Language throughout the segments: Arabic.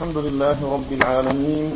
الحمد لله رب العالمين،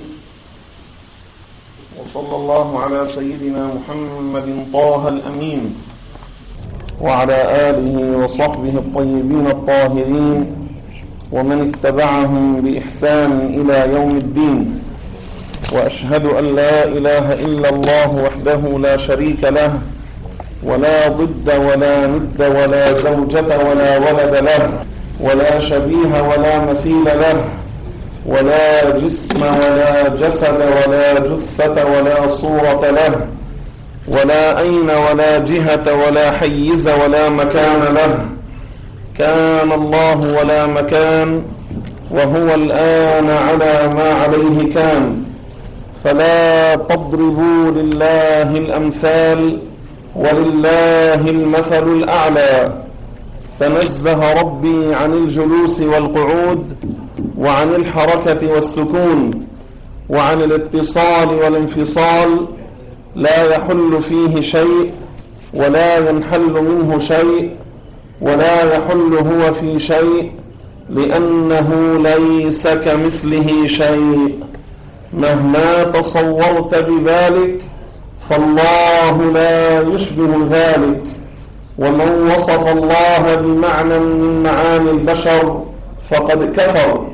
وصلى الله على سيدنا محمد طه الأمين وعلى آله وصحبه الطيبين الطاهرين ومن اتبعهم بإحسان إلى يوم الدين. وأشهد أن لا إله إلا الله وحده لا شريك له، ولا ضد ولا ند ولا زوجة ولا ولد له، ولا شبيه ولا مثيل له، ولا جسم ولا جسد ولا جثة ولا صورة له، ولا أين ولا جهة ولا حيز ولا مكان له. كان الله ولا مكان، وهو الآن على ما عليه كان. فلا تضربوا لله الأمثال، ولله المثل الأعلى. تنزه ربي عن الجلوس والقعود، وعن الحركة والسكون، وعن الاتصال والانفصال. لا يحل فيه شيء ولا ينحل منه شيء، ولا يحل هو في شيء، لأنه ليس كمثله شيء. مهما تصورت بذلك فالله لا يشبه ذلك. ومن وصف الله بمعنى من معاني البشر فقد كفر.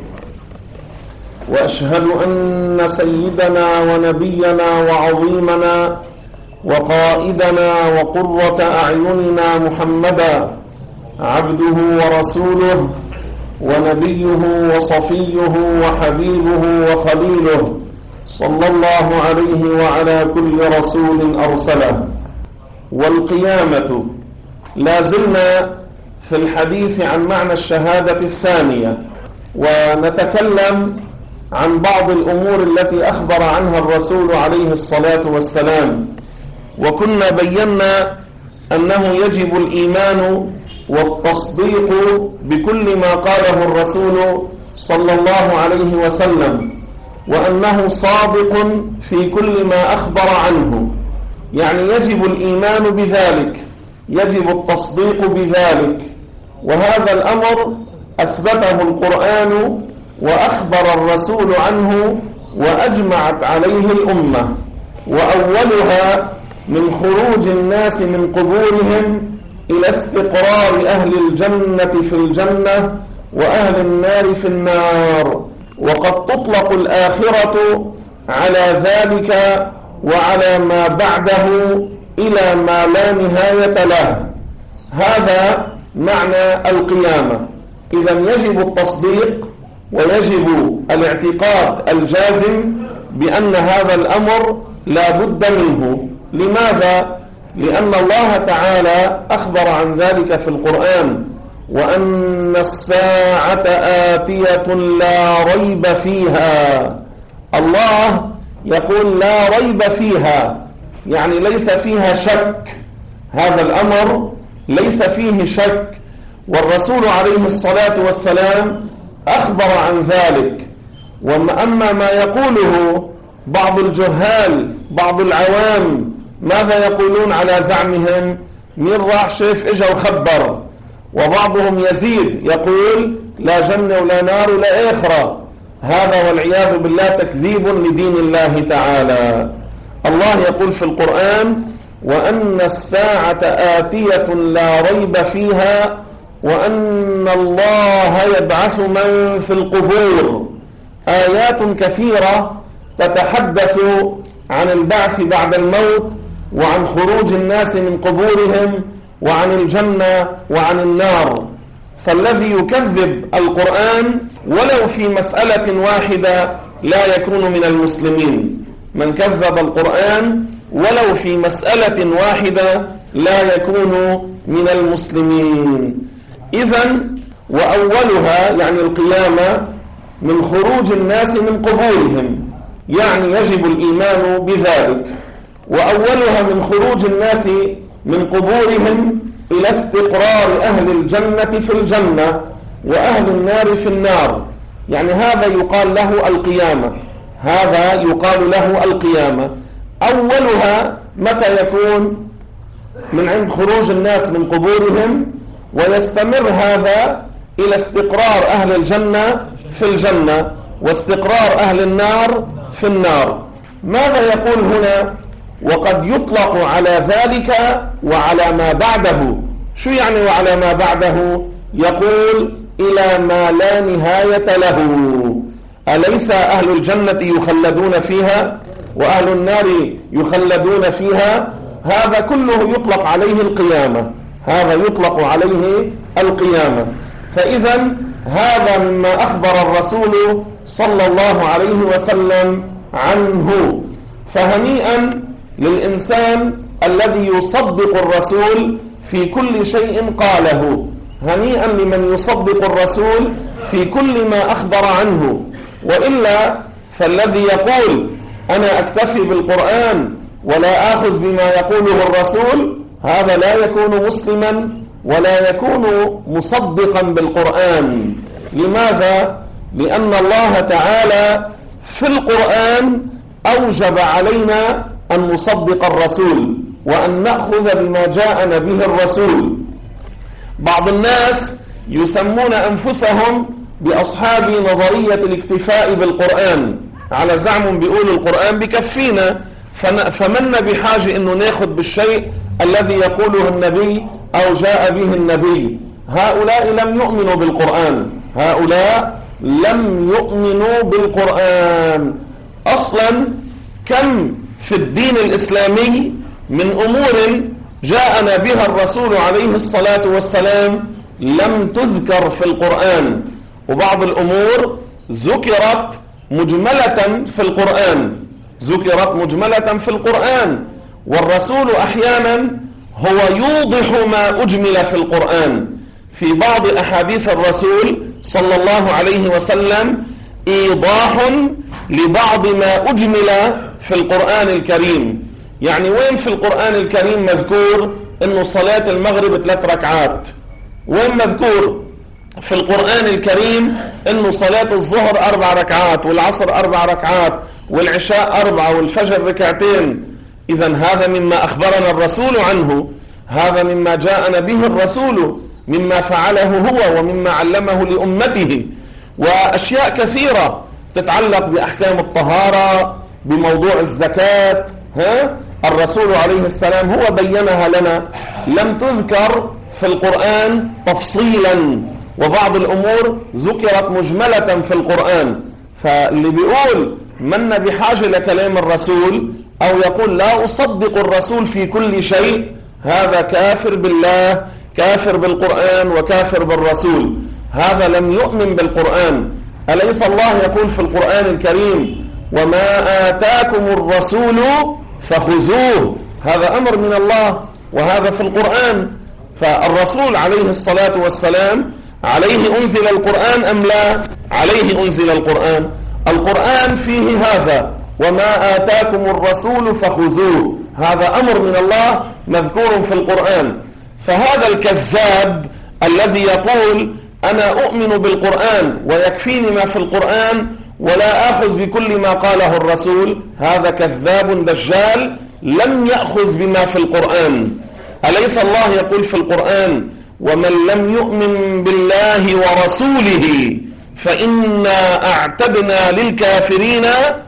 وأشهد أن سيدنا ونبينا وعظيمنا وقائدنا وقرة أعيننا محمدا عبده ورسوله ونبيه وصفيه وحبيبه وخليله، صلى الله عليه وعلى كل رسول أرسله. والقيامة، لا زلنا في الحديث عن معنى الشهادة الثانية، ونتكلم عن بعض الأمور التي أخبر عنها الرسول عليه الصلاة والسلام. وكنا بينا أنه يجب الإيمان والتصديق بكل ما قاله الرسول صلى الله عليه وسلم، وأنه صادق في كل ما أخبر عنه. يعني يجب الإيمان بذلك، يجب التصديق بذلك. وهذا الأمر أثبته القرآن وأخبر الرسول عنه وأجمعت عليه الأمة. وأولها من خروج الناس من قبورهم إلى استقرار أهل الجنة في الجنة وأهل النار في النار. وقد تطلق الآخرة على ذلك وعلى ما بعده إلى ما لا نهاية له. هذا معنى القيامة. إذن يجب التصديق ويجب الاعتقاد الجازم بأن هذا الأمر لا بد منه. لماذا؟ لأن الله تعالى أخبر عن ذلك في القرآن: وأن الساعة آتية لا ريب فيها. الله يقول لا ريب فيها، يعني ليس فيها شك. هذا الأمر ليس فيه شك، والرسول عليه الصلاة والسلام أخبر عن ذلك. وأما ما يقوله بعض الجهال، بعض العوام، ماذا يقولون على زعمهم؟ مين راح شيف إجا وخبر. وبعضهم يزيد يقول لا جنة ولا نار ولا آخرة. هذا والعياذ بالله تكذيب لدين الله تعالى. الله يقول في القرآن: وأن الساعة آتية لا ريب فيها، وأن الله يبعث من في القبور. آيات كثيرة تتحدث عن البعث بعد الموت، وعن خروج الناس من قبورهم، وعن الجنة وعن النار. فالذي يكذب القرآن ولو في مسألة واحدة لا يكون من المسلمين. من كذب القرآن ولو في مسألة واحدة لا يكون من المسلمين. إذن وأولها يعني القيامة من خروج الناس من قبورهم، يعني يجب الإيمان بذلك. وأولها من خروج الناس من قبورهم إلى استقرار أهل الجنة في الجنة وأهل النار في النار. يعني هذا يقال له القيامة، هذا يقال له القيامة. أولها متى يكون؟ من عند خروج الناس من قبورهم، ويستمر هذا إلى استقرار أهل الجنة في الجنة واستقرار أهل النار في النار. ماذا يقول هنا؟ وقد يطلق على ذلك وعلى ما بعده. شو يعني وعلى ما بعده؟ يقول إلى ما لا نهاية له. أليس أهل الجنة يخلدون فيها وأهل النار يخلدون فيها؟ هذا كله يطلق عليه القيامة، هذا يطلق عليه القيامة. فإذا هذا مما أخبر الرسول صلى الله عليه وسلم عنه. فهنيئا للإنسان الذي يصدق الرسول في كل شيء قاله، هنيئا لمن يصدق الرسول في كل ما أخبر عنه. وإلا فالذي يقول أنا أكتفي بالقرآن ولا آخذ بما يقوله الرسول، هذا لا يكون مسلما ولا يكون مصدقا بالقرآن. لماذا؟ لأن الله تعالى في القرآن أوجب علينا أن نصدق الرسول وأن نأخذ بما جاءنا به الرسول. بعض الناس يسمون أنفسهم بأصحاب نظرية الاكتفاء بالقرآن، على زعم بيقولوا القرآن بكفينا، فمن بحاجة أنه ناخذ بالشيء الذي يقوله النبي أو جاء به النبي. هؤلاء لم يؤمنوا بالقرآن، هؤلاء لم يؤمنوا بالقرآن أصلا. كم في الدين الإسلامي من أمور جاءنا بها الرسول عليه الصلاة والسلام لم تذكر في القرآن، وبعض الأمور ذكرت مجملة في القرآن، ذكرت مجملة في القرآن. والرسول أحيانا هو يوضح ما أجمل في القرآن. في بعض أحاديث الرسول صلى الله عليه وسلم إيضاح لبعض ما أجمل في القرآن الكريم. يعني وين في القرآن الكريم مذكور إنه صلاة المغرب 3 ركعات؟ وين مذكور في القرآن الكريم إنه صلاة الظهر 4 ركعات والعصر 4 ركعات والعشاء 4 والفجر 2 ركعات؟ إذن هذا مما أخبرنا الرسول عنه، هذا مما جاءنا به الرسول، مما فعله هو ومما علمه لأمته. وأشياء كثيرة تتعلق بأحكام الطهارة، بموضوع الزكاة، الرسول عليه السلام هو بينها لنا، لم تذكر في القرآن تفصيلا، وبعض الأمور ذكرت مجملة في القرآن. فاللي بيقول من بحاجة لكلام الرسول أو يقول لا أصدق الرسول في كل شيء، هذا كافر بالله، كافر بالقرآن وكافر بالرسول، هذا لم يؤمن بالقرآن. أليس الله يقول في القرآن الكريم وما آتاكم الرسول فخذوه؟ هذا أمر من الله وهذا في القرآن. فالرسول عليه الصلاة والسلام عليه أنزل القرآن أم لا؟ عليه أنزل القرآن. القرآن فيه هذا وما آتاكم الرسول فخذوه، هذا أمر من الله مذكور في القرآن. فهذا الكذاب الذي يقول أنا أؤمن بالقرآن ويكفيني ما في القرآن ولا أخذ بكل ما قاله الرسول، هذا كذاب دجال لم يأخذ بما في القرآن. أليس الله يقول في القرآن ومن لم يؤمن بالله ورسوله فإنا أعتدنا للكافرين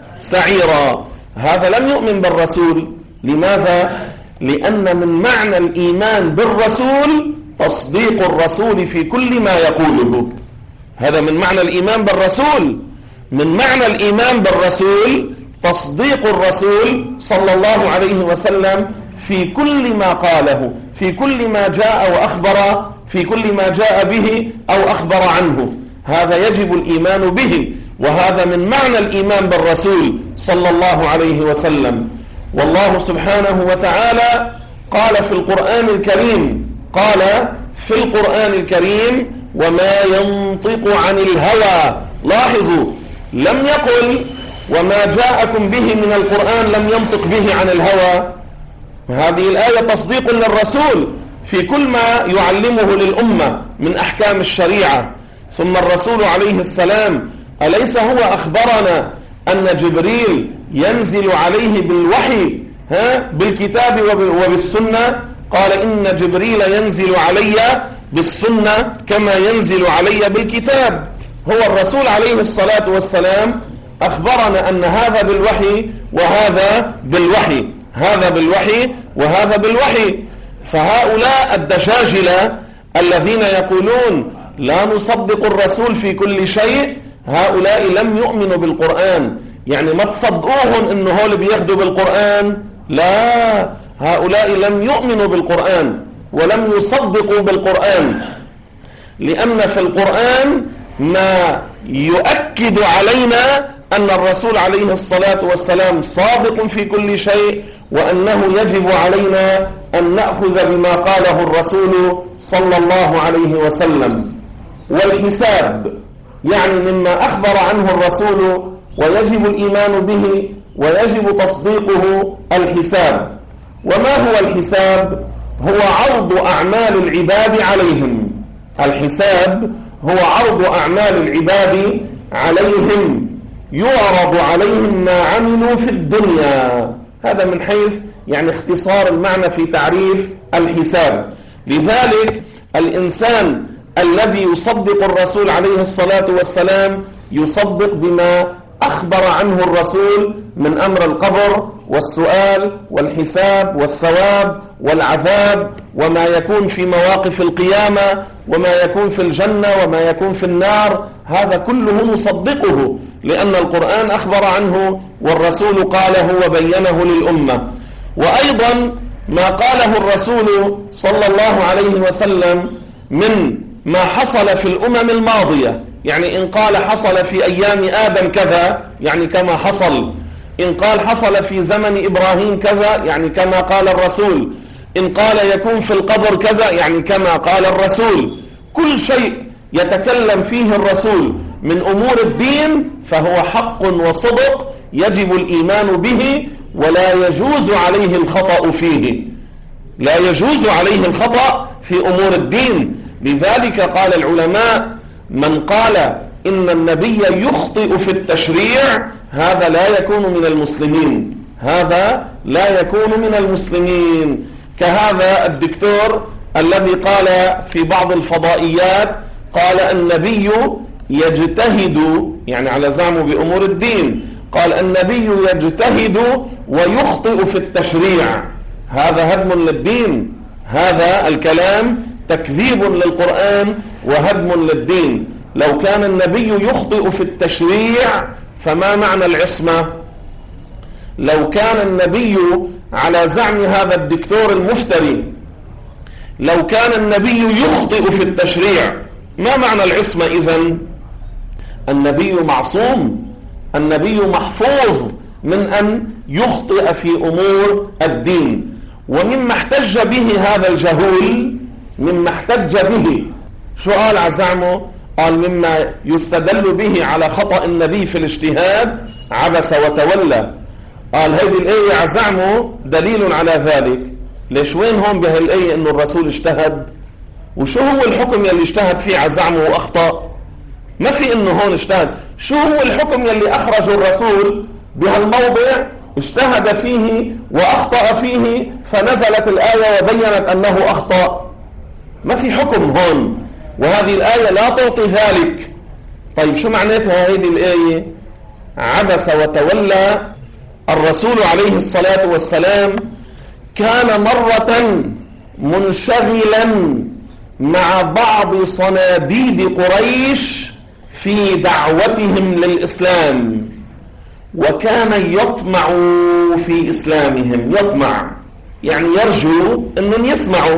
سعيرا؟ هذا لم يؤمن بالرسول. لماذا؟ لأن من معنى الإيمان بالرسول تصديق الرسول في كل ما يقوله. هذا من معنى الإيمان بالرسول. من معنى الإيمان بالرسول تصديق الرسول صلى الله عليه وسلم في كل ما قاله، في كل ما جاء وأخبر، في كل ما جاء به أو أخبر عنه. هذا يجب الإيمان به، وهذا من معنى الإيمان بالرسول صلى الله عليه وسلم. والله سبحانه وتعالى قال في القرآن الكريم، قال في القرآن الكريم وما ينطق عن الهوى. لاحظوا، لم يقل وما جاءكم به من القرآن لم ينطق به عن الهوى. هذه الآية تصديق للرسول في كل ما يعلمه للأمة من أحكام الشريعة. ثم الرسول عليه السلام أليس هو أخبرنا أن جبريل ينزل عليه بالوحي بالكتاب وبالسنة؟ قال إن جبريل ينزل علي بالسنة كما ينزل علي بالكتاب. هو الرسول عليه الصلاة والسلام أخبرنا أن هذا بالوحي وهذا بالوحي، هذا بالوحي وهذا بالوحي. فهؤلاء الدجاجلة الذين يقولون لا نصدق الرسول في كل شيء، هؤلاء لم يؤمنوا بالقرآن. يعني ما تصدقوهم إنه هول بياخدوا بالقرآن، لا، هؤلاء لم يؤمنوا بالقرآن ولم يصدقوا بالقرآن، لأن في القرآن ما يؤكد علينا أن الرسول عليه الصلاة والسلام صادق في كل شيء، وأنه يجب علينا أن نأخذ بما قاله الرسول صلى الله عليه وسلم. والحساب يعني مما أخبر عنه الرسول ويجب الإيمان به ويجب تصديقه الحساب. وما هو الحساب؟ هو عرض أعمال العباد عليهم. الحساب هو عرض أعمال العباد عليهم، يعرض عليهم ما عملوا في الدنيا. هذا من حيث يعني اختصار المعنى في تعريف الحساب. لذلك الإنسان الذي يصدق الرسول عليه الصلاة والسلام يصدق بما أخبر عنه الرسول من أمر القبر والسؤال والحساب والثواب والعذاب، وما يكون في مواقف القيامة، وما يكون في الجنة وما يكون في النار. هذا كله نصدقه لأن القرآن أخبر عنه والرسول قاله وبينه للأمة. وأيضا ما قاله الرسول صلى الله عليه وسلم من ما حصل في الأمم الماضية، يعني إن قال حصل في أيام آدم كذا يعني كما حصل، إن قال حصل في زمن إبراهيم كذا يعني كما قال الرسول، إن قال يكون في القبر كذا يعني كما قال الرسول. كل شيء يتكلم فيه الرسول من أمور الدين فهو حق وصدق يجب الإيمان به، ولا يجوز عليه الخطأ فيه، لا يجوز عليه الخطأ في أمور الدين. لذلك قال العلماء من قال إن النبي يخطئ في التشريع هذا لا يكون من المسلمين، هذا لا يكون من المسلمين. كهذا الدكتور الذي قال في بعض الفضائيات قال النبي يجتهد، يعني على زعمه بأمور الدين، قال النبي يجتهد ويخطئ في التشريع. هذا هدم للدين، هذا الكلام تكذيب للقرآن وهدم للدين. لو كان النبي يخطئ في التشريع فما معنى العصمة؟ لو كان النبي على زعم هذا الدكتور المفتري، لو كان النبي يخطئ في التشريع ما معنى العصمة إذن؟ النبي معصوم، النبي محفوظ من أن يخطئ في أمور الدين. ومما احتج به هذا الجهول، مما احتج به شو قال عزعمه؟ قال مما يستدل به على خطأ النبي في الاجتهاد عبس وتولى. قال هذه الآية عزعمه دليل على ذلك. ليش وين هون بهذه الآية إنه الرسول اجتهد؟ وشو هو الحكم يلي اجتهد فيه عزعمه وأخطأ؟ ما في إنه هون اجتهد. شو هو الحكم يلي أخرجه الرسول بهالموضع اجتهد فيه وأخطأ فيه فنزلت الآية وبينت أنه أخطأ؟ ما في حكم هون، وهذه الآية لا تعطي ذلك. طيب شو معناتها هذه الآية؟ عبس وتولى. الرسول عليه الصلاة والسلام كان مرة منشغلا مع بعض صناديد قريش في دعوتهم للإسلام، وكان يطمع في إسلامهم. يطمع يعني يرجو أنهم يسمعوا.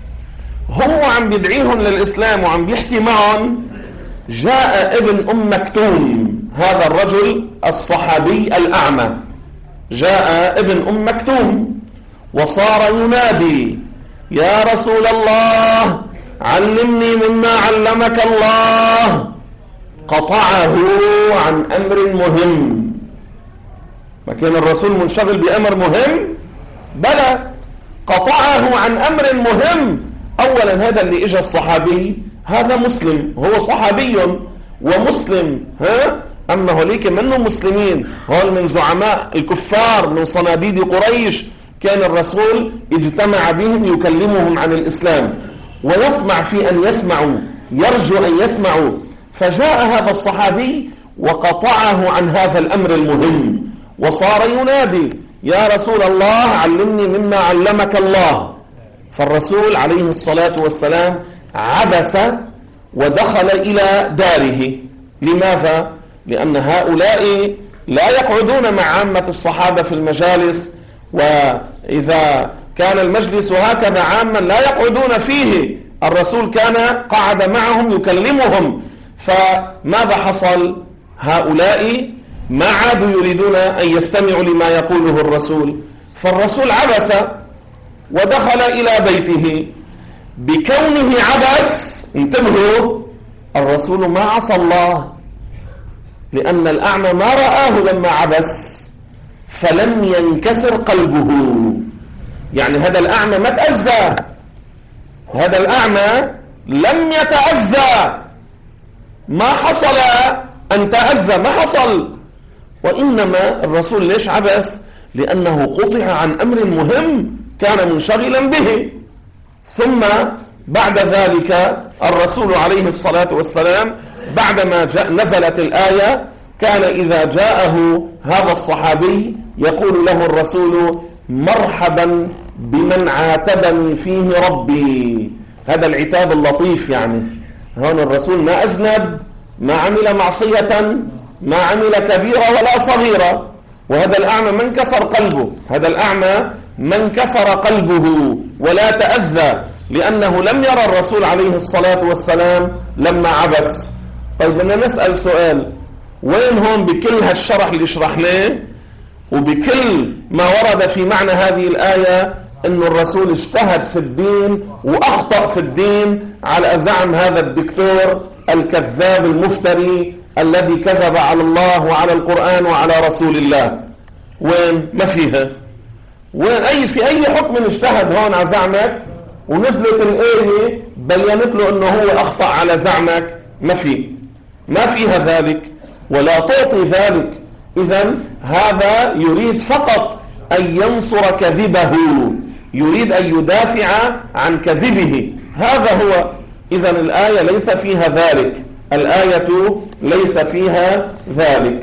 هو عم بيدعيهم للإسلام وعم بيحكي معهم، جاء ابن أم مكتوم، هذا الرجل الصحابي الأعمى، جاء ابن أم مكتوم وصار ينادي يا رسول الله علمني مما علمك الله. قطعه عن أمر مهم. ما كان الرسول منشغل بأمر مهم؟ بلى، قطعه عن أمر مهم. أولا هذا اللي إجا الصحابي هذا مسلم، هو صحابي ومسلم، أما هوليك منه مسلمين، هول من زعماء الكفار من صناديد قريش. كان الرسول اجتمع بهم يكلمهم عن الإسلام ويطمع في أن يسمعوا، يرجو أن يسمعوا. فجاء هذا الصحابي وقطعه عن هذا الأمر المهم وصار ينادي: يا رسول الله علمني مما علمك الله. فالرسول عليه الصلاة والسلام عبس ودخل إلى داره. لماذا؟ لأن هؤلاء لا يقعدون مع عامة الصحابة في المجالس، وإذا كان المجلس هكذا عاما لا يقعدون فيه. الرسول كان قعد معهم يكلمهم، فماذا حصل؟ هؤلاء ما عادوا يريدون أن يستمعوا لما يقوله الرسول، فالرسول عبس ودخل إلى بيته. بكونه عبس، انتبهوا، الرسول ما عصى الله، لأن الأعمى ما رآه لما عبس فلم ينكسر قلبه. يعني هذا الأعمى ما تأذى، هذا الأعمى لم يتأذى، ما حصل أن تأذى، ما حصل. وإنما الرسول ليش عبس؟ لأنه قطع عن أمر مهم كان منشغلا به. ثم بعد ذلك الرسول عليه الصلاة والسلام بعدما نزلت الآية كان إذا جاءه هذا الصحابي يقول له الرسول: مرحبا بمن عاتبني فيه ربي. هذا العتاب اللطيف. يعني هون الرسول ما أذنب، ما عمل معصية، ما عمل كبيرة ولا صغيرة، وهذا الأعمى من كسر قلبه، هذا الأعمى من كسر قلبه ولا تأذى، لأنه لم يرى الرسول عليه الصلاة والسلام لما عبس. طيب بدنا نسأل سؤال: وين هون بكل هالشرح اللي شرحناه وبكل ما ورد في معنى هذه الآية أن الرسول اجتهد في الدين وأخطأ في الدين على زعم هذا الدكتور الكذاب المفتري الذي كذب على الله وعلى القرآن وعلى رسول الله؟ وين؟ ما فيها. وين في أي حكم اجتهد هون على زعمك ونزلت الآية بيّنت له أنه هو أخطأ على زعمك؟ ما فيها ذلك ولا تعطي ذلك. إذن هذا يريد فقط أن ينصر كذبه، يريد أن يدافع عن كذبه، هذا هو. إذن الآية ليس فيها ذلك، الآية ليس فيها ذلك.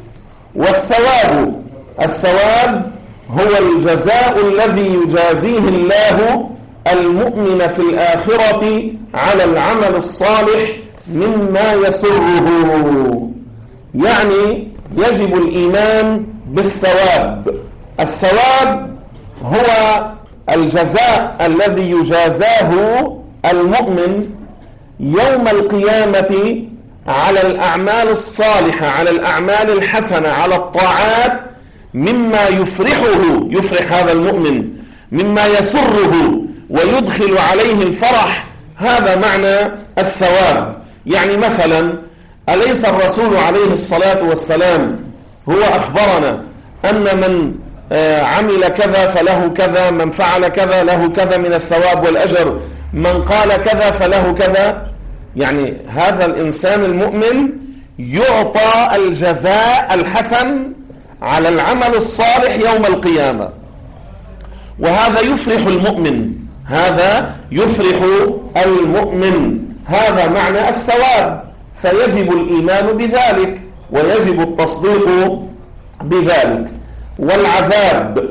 الثواب هو الجزاء الذي يجازيه الله المؤمن في الآخرة على العمل الصالح مما يسره. يعني يجب الإيمان بالثواب. الثواب هو الجزاء الذي يجازاه المؤمن يوم القيامة على الأعمال الصالحة، على الأعمال الحسنة، على الطاعات، مما يفرح هذا المؤمن، مما يسره ويدخل عليه الفرح. هذا معنى الثواب. يعني مثلا أليس الرسول عليه الصلاة والسلام هو أخبرنا أن من عمل كذا فله كذا، من فعل كذا له كذا من الثواب والأجر، من قال كذا فله كذا؟ يعني هذا الإنسان المؤمن يعطى الجزاء الحسن على العمل الصالح يوم القيامة، وهذا يفرح المؤمن، هذا يفرح المؤمن. هذا معنى الثواب، فيجب الإيمان بذلك ويجب التصديق بذلك. والعذاب،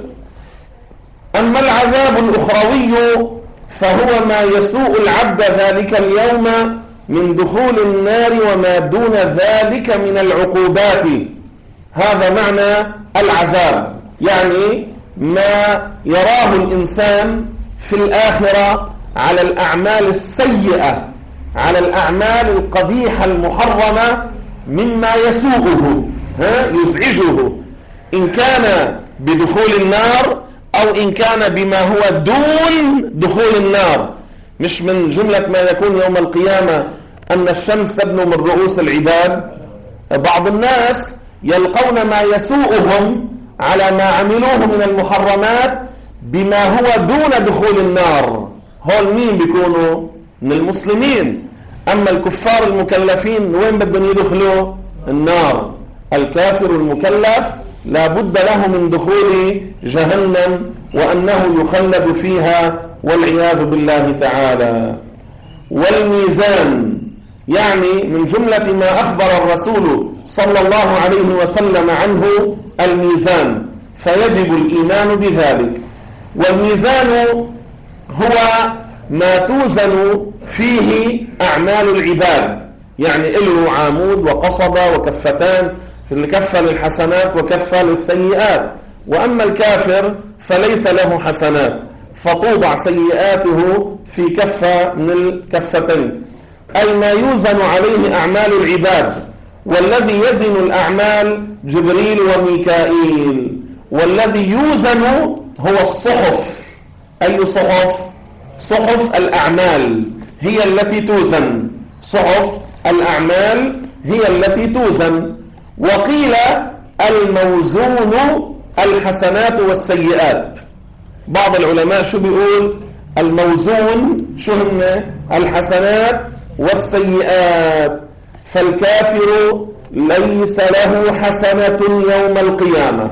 أما العذاب الأخروي فهو ما يسوء العبد ذلك اليوم من دخول النار وما دون ذلك من العقوبات. هذا معنى العذاب، يعني ما يراه الإنسان في الآخرة على الأعمال السيئة، على الأعمال القبيحة المحرمة، مما يسوءه يزعجه، إن كان بدخول النار أو إن كان بما هو دون دخول النار. مش من جملة ما يكون يوم القيامة أن الشمس تدنو من رؤوس العباد. بعض الناس يلقون ما يسوءهم على ما عملوه من المحرمات بما هو دون دخول النار. هول مين بيكونوا؟ من المسلمين. أما الكفار المكلفين وين بدهم يدخلوا؟ النار. الكافر المكلف لا بد له من دخول جهنم وأنه يخلد فيها والعياذ بالله تعالى. والميزان، يعني من جملة ما أخبر الرسول صلى الله عليه وسلم عنه الميزان، فيجب الإيمان بذلك. والميزان هو ما توزن فيه أعمال العباد، يعني له عامود وقصبة وكفتان، في الكفة للحسنات وكفة للسيئات. وأما الكافر فليس له حسنات، فتوضع سيئاته في كفة من الكفتين، أي ما يوزن عليه أعمال العباد. والذي يزن الأعمال جبريل وميكائيل، والذي يوزن هو الصحف. أي صحف؟ صحف الأعمال هي التي توزن، صحف الأعمال هي التي توزن. وقيل الموزون الحسنات والسيئات. بعض العلماء شو بيقول؟ الموزون شو هن؟ الحسنات والسيئات. فالكافر ليس له حسنة يوم القيامة.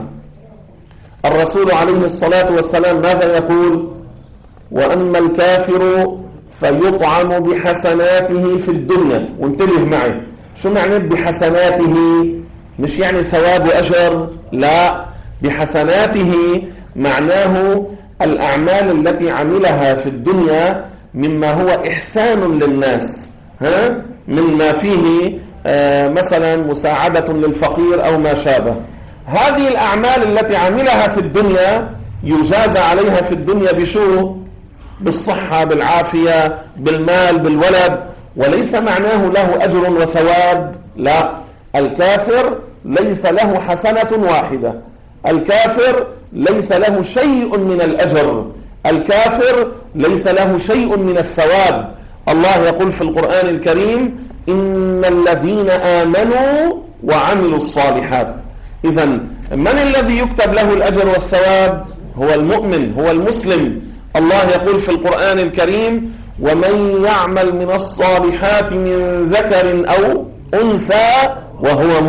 الرسول عليه الصلاة والسلام ماذا يقول؟ وأما الكافر فيطعم بحسناته في الدنيا. وانتبه معي، شو معنى بحسناته؟ مش يعني ثواب وأجر، لا، بحسناته معناه الأعمال التي عملها في الدنيا مما هو إحسان للناس، مما فيه مثلا مساعدة للفقير أو ما شابه. هذه الأعمال التي عملها في الدنيا يجازى عليها في الدنيا بشو؟ بالصحة، بالعافية، بالمال، بالولد، وليس معناه له أجر وثواب. لا، الكافر ليس له حسنة واحدة، الكافر ليس له شيء من الأجر، الكافر ليس له شيء من الثواب. الله يقول في القرآن الكريم: إن الذين آمنوا وعملوا الصالحات. إذن من الذي يكتب له الأجر والثواب؟ هو المؤمن، هو المسلم. الله يقول في القرآن الكريم: ومن يعمل من الصالحات من ذكر أو أنثى وهو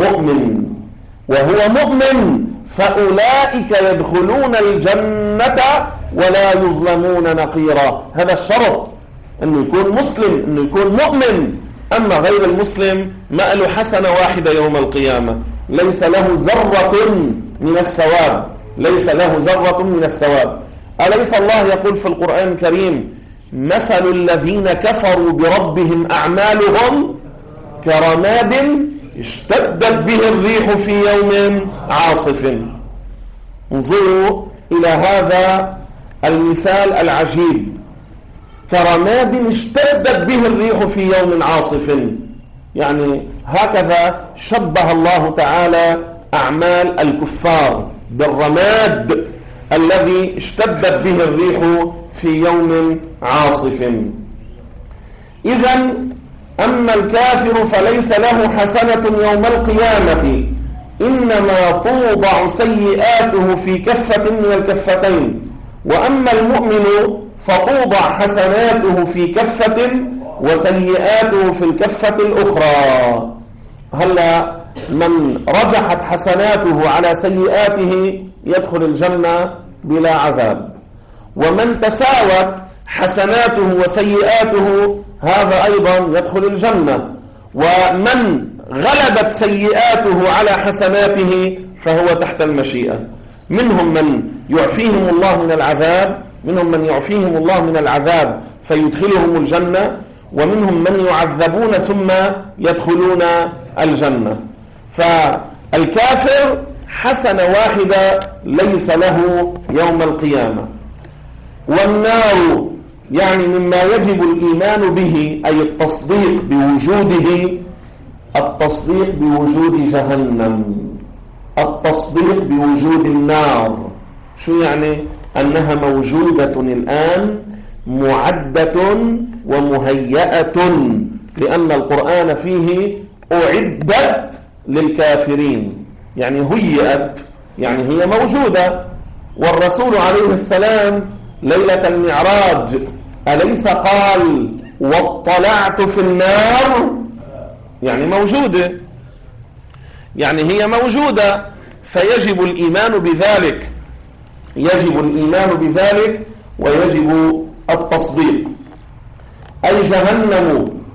مؤمن فأولئك يدخلون الجنة ولا يظلمون نقيرا. هذا الشرط، أنه يكون مسلم، أنه يكون مؤمن. أما غير المسلم ما له حسنة واحدة يوم القيامة، ليس له ذرة من الثواب، ليس له ذرة من الثواب. أليس الله يقول في القرآن الكريم: مثل الذين كفروا بربهم أعمالهم كرماد اشتدت به الريح في يوم عاصف. انظروا إلى هذا المثال العجيب: كرماد اشتدت به الريح في يوم عاصف. يعني هكذا شبه الله تعالى أعمال الكفار بالرماد الذي اشتدت به الريح في يوم عاصف. إذن أما الكافر فليس له حسنة يوم القيامة، إنما توضع سيئاته في كفة من الكفتين. وأما المؤمن فتوضع حسناته في كفة وسيئاته في الكفة الأخرى. هلا من رجحت حسناته على سيئاته يدخل الجنة بلا عذاب، ومن تساوت حسناته وسيئاته هذا أيضا يدخل الجنة، ومن غلبت سيئاته على حسناته فهو تحت المشيئة. منهم من يعفيهم الله من العذاب فيدخلهم الجنة، ومنهم من يعذبون ثم يدخلون الجنة. فالكافر حسنة واحدة ليس له يوم القيامة. والنار يعني مما يجب الإيمان به، أي التصديق بوجوده، التصديق بوجود جهنم، التصديق بوجود النار. شو يعني؟ أنها موجودة الآن، معدة ومهيئة، لأن القرآن فيه أعدت للكافرين، يعني هيئت، يعني هي موجودة. والرسول عليه السلام ليلة المعراج أليس قال: واطلعت في النار؟ يعني موجودة، يعني هي موجودة، فيجب الإيمان بذلك، يجب الإيمان بذلك ويجب التصديق. أي جهنم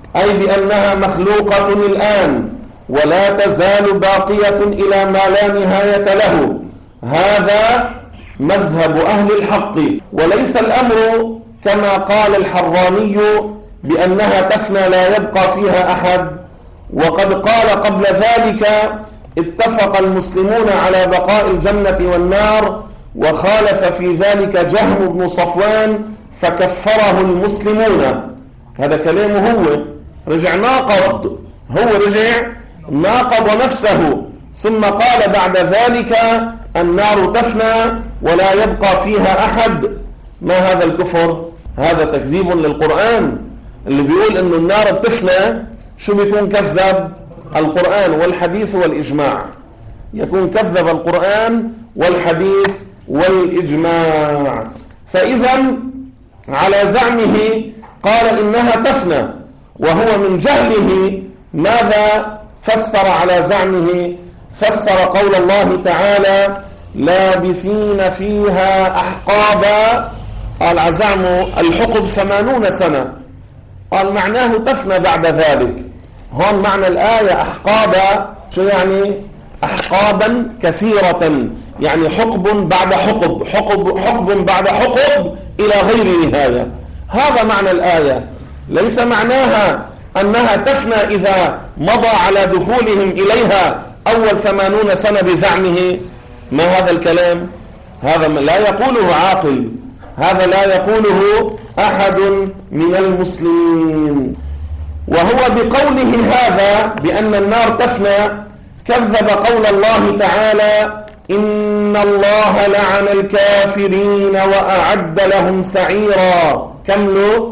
أي بأنها مخلوقة الآن ولا تزال باقية إلى ما لا نهاية له. هذا مذهب أهل الحق، وليس الأمر كما قال الحراني بأنها تفنى لا يبقى فيها أحد. وقد قال قبل ذلك اتفق المسلمون على بقاء الجنة والنار، وخالف في ذلك جهم بن صفوان فكفره المسلمون. هذا كلامه هو، رجع ناقض، هو رجع ناقض نفسه، ثم قال بعد ذلك النار تفنى ولا يبقى فيها أحد. ما هذا الكفر؟ هذا تكذيب للقرآن. اللي بيقول إنه النار بتفنى شو بيكون كذب؟ القرآن والحديث والإجماع. يكون كذب القرآن والحديث والإجماع. فإذا على زعمه قال إنها تفنى، وهو من جهله ماذا فسر على زعمه؟ فسر قول الله تعالى لابثين فيها أحقابا، قال على زعمه الحقب 80 سنة، قال معناه تفنى بعد ذلك. هون معنى الآية أحقابا شو يعني؟ أحقابا كثيرة، يعني حقب بعد حقب، حقب بعد حقب إلى غير نهاية. هذا معنى الآية، ليس معناها أنها تفنى إذا مضى على دخولهم إليها أول 80 سنة بزعمه. ما هذا الكلام؟ هذا لا يقوله عاقل، هذا لا يقوله أحد من المسلمين. وهو بقوله هذا بأن النار تفنى كذب قول الله تعالى إن الله لعن الكافرين وأعد لهم سعيرا. كملوا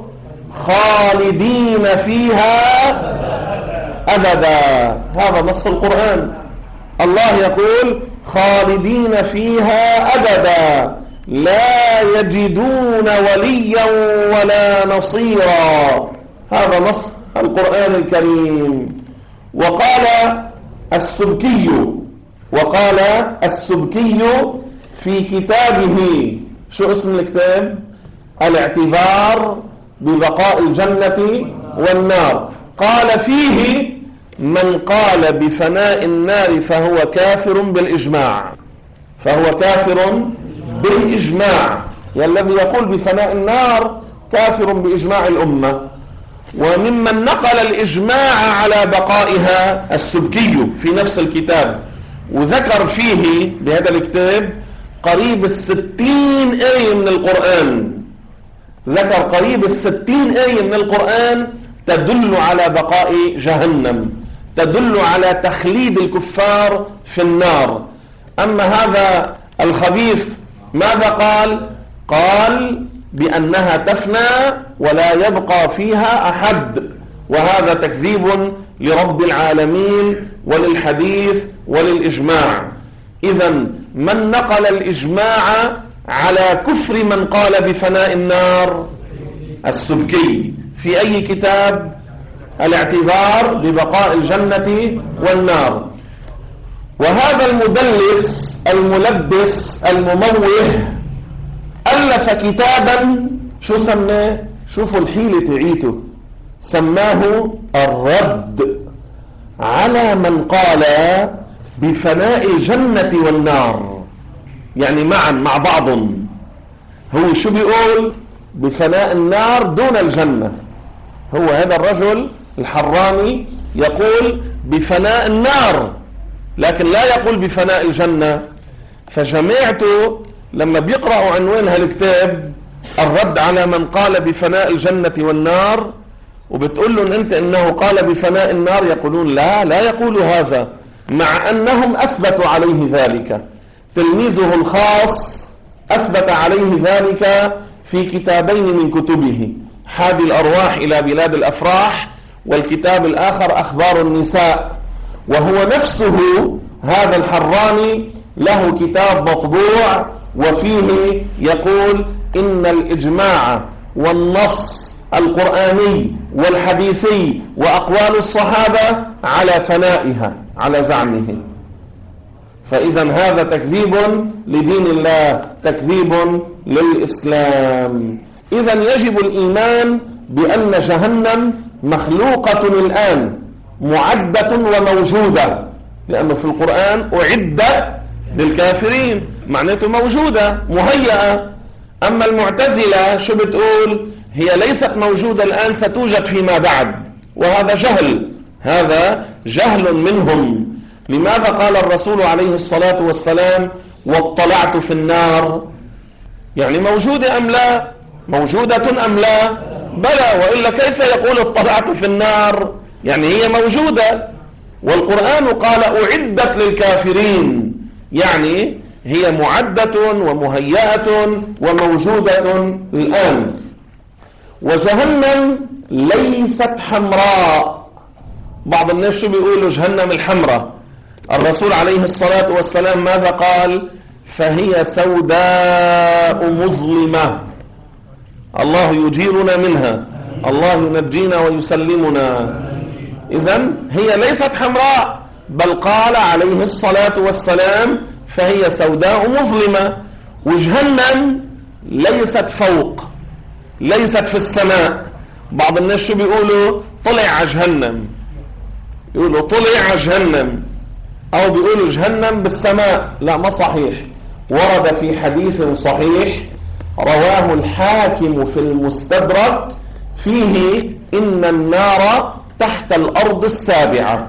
خالدين فيها أبدا. هذا نص القرآن، الله يقول خالدين فيها أبدا لا يجدون وليا ولا نصيرا. هذا نص القرآن الكريم. وقال السبكي في كتابه، شو اسم الكتاب؟ الاعتبار ببقاء الجنة والنار، قال فيه من قال بفناء النار فهو كافر بالإجماع، فهو كافر بالإجماع. الذي يقول بفناء النار كافر بإجماع الأمة. وممن نقل الإجماع على بقائها السبكي في نفس الكتاب، وذكر فيه بهذا الكتاب قريب 60 آية من القرآن، ذكر قريب 60 آية من القرآن تدل على بقاء جهنم، تدل على تخليد الكفار في النار. أما هذا الخبيث ماذا قال؟ قال بأنها تفنى ولا يبقى فيها أحد، وهذا تكذيب لرب العالمين وللحديث وللإجماع. إذن من نقل الإجماع على كفر من قال بفناء النار؟ السبكي. في أي كتاب؟ الاعتبار ببقاء الجنة والنار. وهذا المدلس الملبس المموه ألف كتابا شو سماه؟ شوفوا الحيلة تعيته، سماه الرد على من قال بفناء الجنة والنار، يعني معا مع بعضهم. هو شو بيقول؟ بفناء النار دون الجنة. هو هذا الرجل الحراني يقول بفناء النار لكن لا يقول بفناء الجنة. فجماعته لما بيقرأوا عنوان هالكتاب الرد على من قال بفناء الجنة والنار وبتقول لهم أنت إنه قال بفناء النار، يقولون لا يقول هذا، مع أنهم أثبتوا عليه ذلك. تلميذه الخاص أثبت عليه ذلك في كتابين من كتبه، حادي الأرواح إلى بلاد الأفراح، والكتاب الآخر أخبار النساء. وهو نفسه هذا الحراني له كتاب مطبوع وفيه يقول إن الإجماع والنص القرآني والحديثي وأقوال الصحابة على فنائها على زعمه. فإذا هذا تكذيب لدين الله، تكذيب للإسلام. إذا يجب الإيمان بأن جهنم مخلوقة الآن معدة وموجودة، لأنه في القرآن أعدت للكافرين، معناته موجودة مهيئة. أما المعتزلة شو بتقول؟ هي ليست موجودة الآن، ستوجد فيما بعد، وهذا جهل، هذا جهل منهم. لماذا قال الرسول عليه الصلاة والسلام واطلعت في النار؟ يعني موجودة أم لا؟ موجودة أم لا؟ بلى، وإلا كيف يقول اطلعت في النار؟ يعني هي موجودة، والقرآن قال أعدت للكافرين، يعني هي معدة ومهيئة وموجودة الآن. وجهنم ليست حمراء. بعض الناس شو بيقولوا؟ جهنم الحمراء. الرسول عليه الصلاة والسلام ماذا قال؟ فهي سوداء مظلمة، الله يجيرنا منها، الله ينجينا ويسلمنا. إذن هي ليست حمراء، بل قال عليه الصلاة والسلام فهي سوداء مظلمة. وجهنم ليست فوق، ليست في السماء. بعض الناس شو بيقولوا؟ طلع على جهنم، يقولوا طلع على جهنم، أو بيقولوا جهنم بالسماء. لا، ما صحيح. ورد في حديث صحيح رواه الحاكم في المستدرك فيه إن النار تحت الأرض السابعة.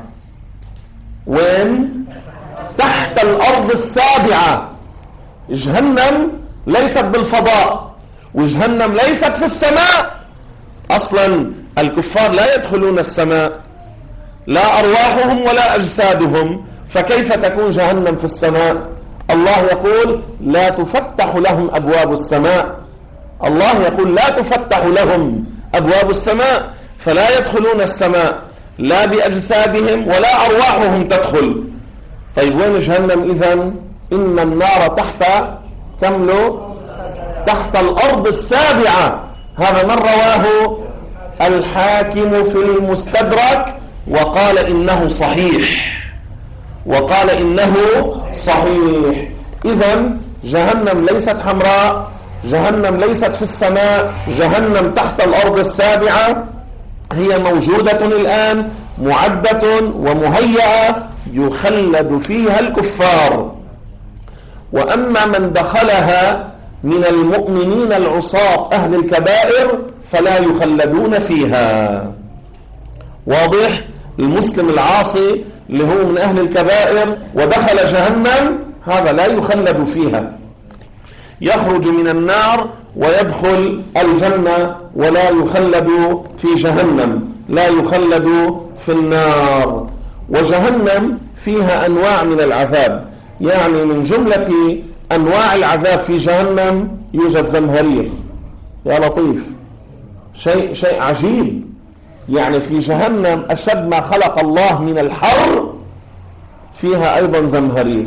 وين؟ تحت الأرض السابعة. جهنم ليست بالفضاء، وجهنم ليست في السماء. أصلا الكفار لا يدخلون السماء، لا أرواحهم ولا أجسادهم، فكيف تكون جهنم في السماء؟ الله يقول لا تفتح لهم أبواب السماء، الله يقول لا تفتح لهم أبواب السماء، فلا يدخلون السماء لا بأجسادهم ولا أرواحهم تدخل. طيب وين جهنم إذن؟ إن النار تحت كملوا تحت الأرض السابعة. هذا من رواه الحاكم في المستدرك وقال إنه صحيح، وقال إنه صحيح. إذن جهنم ليست حمراء، جهنم ليست في السماء، جهنم تحت الأرض السابعة، هي موجودة الآن، معدة ومهيئة يخلد فيها الكفار. وأما من دخلها من المؤمنين العصاة أهل الكبائر فلا يخلدون فيها. واضح؟ المسلم العاصي اللي هو من أهل الكبائر ودخل جهنم هذا لا يخلد فيها، يخرج من النار ويدخل الجنة ولا يخلد في جهنم، لا يخلد في النار. وجهنم فيها أنواع من العذاب، يعني من جملة أنواع العذاب في جهنم يوجد زمهرير. يا لطيف، شيء عجيب. يعني في جهنم أشد ما خلق الله من الحر فيها أيضا زمهرير.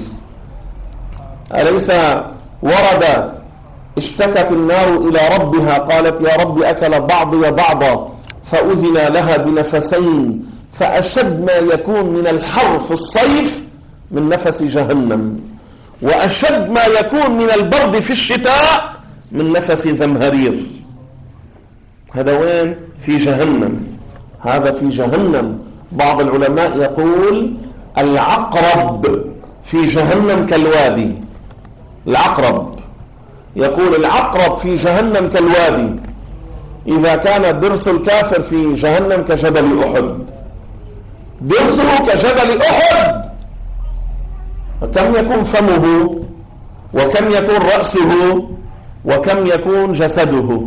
أليس ورد اشتكت النار إلى ربها قالت يا رب أكل بعضي بعضا فأذن لها بنفسين فأشد ما يكون من الحر في الصيف من نفس جهنم، وأشد ما يكون من البرد في الشتاء من نفس زمهرير. هذا وين؟ في جهنم، هذا في جهنم. بعض العلماء يقول العقرب في جهنم كالوادي. العقرب يقول العقرب في جهنم كالوادي. إذا كان درس الكافر في جهنم كجبل أحد، درسه كجبل أحد، وكم يكون فمه، وكم يكون رأسه، وكم يكون جسده.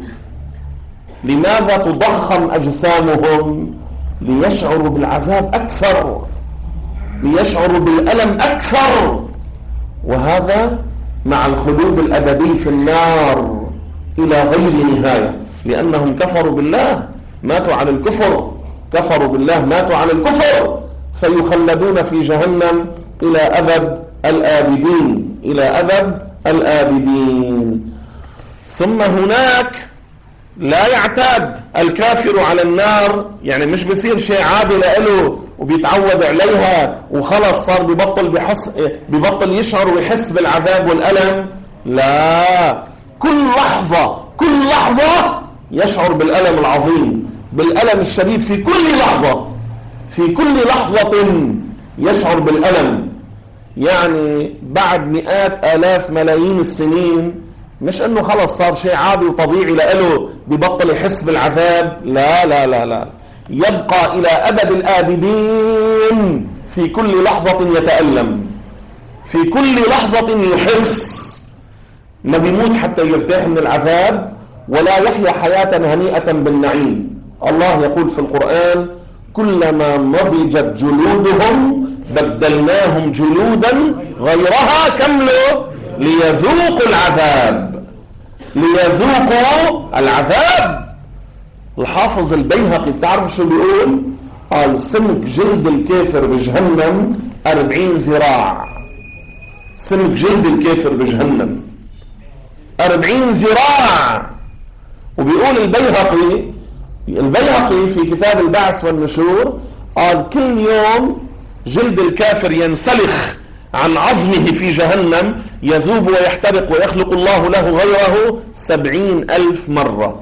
لماذا تضخم أجسامهم؟ ليشعروا بالعذاب أكثر، ليشعروا بالألم أكثر. وهذا مع الخلود الأبدي في النار إلى غير نهاية، لأنهم كفروا بالله، ماتوا على الكفر، كفروا بالله ماتوا على الكفر، فيخلدون في جهنم إلى أبد الآبدين، إلى أبد الآبدين. ثم هناك لا يعتاد الكافر على النار، يعني مش بيصير شيء عادي له وبيتعود عليها وخلص صار ببطل يشعر ويحس بالعذاب والألم. لا، كل لحظة يشعر بالألم العظيم، بالألم الشديد في كل لحظة، في كل لحظة يشعر بالألم. يعني بعد مئات آلاف ملايين السنين، مش أنه خلص صار شيء عادي وطبيعي لأله ببطل يحس بالعذاب، لا لا لا لا، يبقى إلى أبد الآبدين في كل لحظة يتألم، في كل لحظة يحس. ما بيموت حتى يرتاح من العذاب، ولا يحيا حياة هنيئة بالنعيم. الله يقول في القرآن: كلما نضجت جلودهم بدلناهم جلودا غيرها كملوا ليذوقوا العذاب، ليذوقوا العذاب. الحافظ البيهقي بتعرف شو بيقول؟ قال: سمك جلد الكافر بجهنم 40 ذراع. سمك جلد الكافر بجهنم 40 ذراع. وبيقول البيهقي في كتاب البعث والنشور، قال: كل يوم جلد الكافر ينسلخ عن عظمه في جهنم، يذوب ويحترق ويخلق الله له غيره 70,000 مرة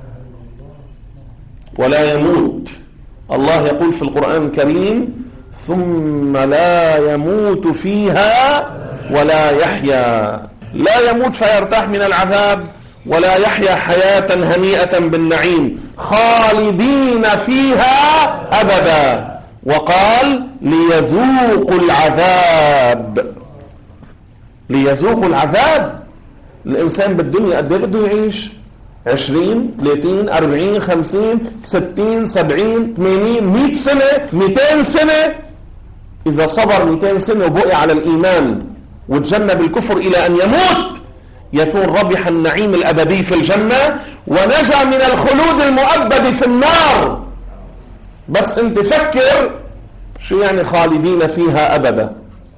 ولا يموت. الله يقول في القرآن الكريم: ثم لا يموت فيها ولا يحيا. لا يموت فيرتاح من العذاب، ولا يحيا حياة هنيئة بالنعيم، خالدين فيها أبدا. وقال: ليذوقوا العذاب. ليذوقوا العذاب. الإنسان بالدنيا قد ايه بده يعيش؟ 20 30 40 50 60 70 80 100 سنة 200 سنة. إذا صبر 200 سنة وبقي على الإيمان وتجنب الكفر إلى أن يموت، يكون ربح النعيم الأبدي في الجنة ونجا من الخلود المؤبد في النار. بس انت فكر شو يعني خالدين فيها أبدا.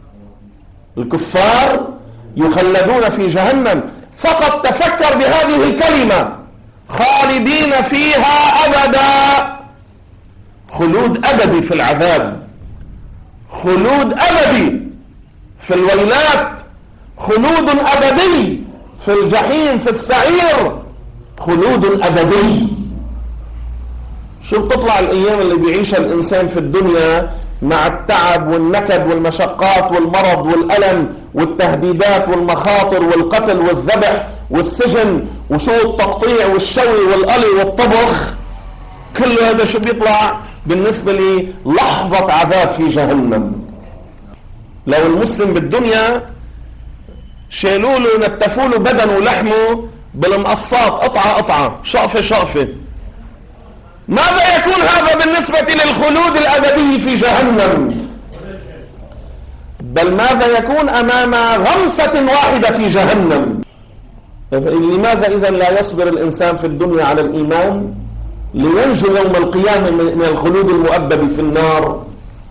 الكفار يخلدون في جهنم، فقط تفكر بهذه الكلمة: خالدين فيها أبدا. خلود أبدي في العذاب، خلود أبدي في الويلات، خلود أبدي في الجحيم في السعير، خلود أبدي. شو بتطلع الأيام اللي بيعيشها الإنسان في الدنيا مع التعب والنكد والمشقات والمرض والألم والتهديدات والمخاطر والقتل والذبح والسجن وشو التقطيع والشوي والقلي والطبخ، كل هذا شو بيطلع بالنسبة لي؟ لحظة عذاب في جهنم. لو المسلم بالدنيا شالوا له نتفوا له بدنه ولحمه بالمقصات قطعة قطعة شقفة شقفة، ماذا يكون هذا بالنسبة للخلود الأبدي في جهنم؟ بل ماذا يكون أمام غمسة واحدة في جهنم؟ لماذا إذن لا يصبر الإنسان في الدنيا على الإيمان لينجو يوم القيامة من الخلود المؤبد في النار؟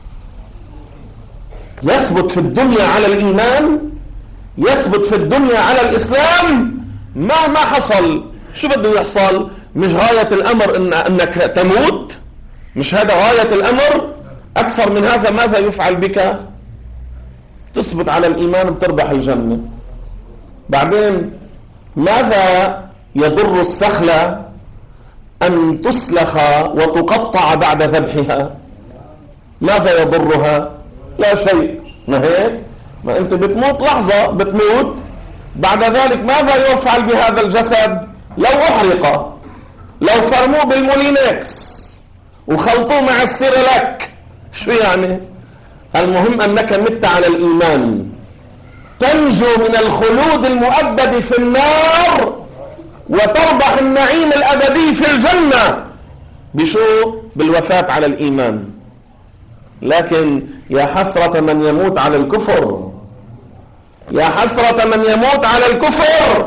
يثبت في الدنيا على الإيمان، يثبت في الدنيا على الإسلام مهما حصل. شو بده يحصل؟ مش غاية الأمر أنك تموت؟ مش هذا غاية الأمر؟ أكثر من هذا ماذا يفعل بك؟ تثبت على الإيمان بتربح الجنة. بعدين ماذا يضر السخلة أن تسلخ وتقطع بعد ذبحها؟ ماذا يضرها؟ لا شيء. ما هيك؟ ما أنت بتموت لحظة، بتموت، بعد ذلك ماذا يفعل بهذا الجسد؟ لو أحرق، لو فرموه بالمولينكس وخلطوه مع السيريلاك، شو يعني؟ المهم أنك مت على الإيمان، تنجو من الخلود المؤبد في النار وتربح النعيم الأبدي في الجنة. بشو؟ بالوفاة على الإيمان. لكن يا حسرة من يموت على الكفر، يا حسرة من يموت على الكفر.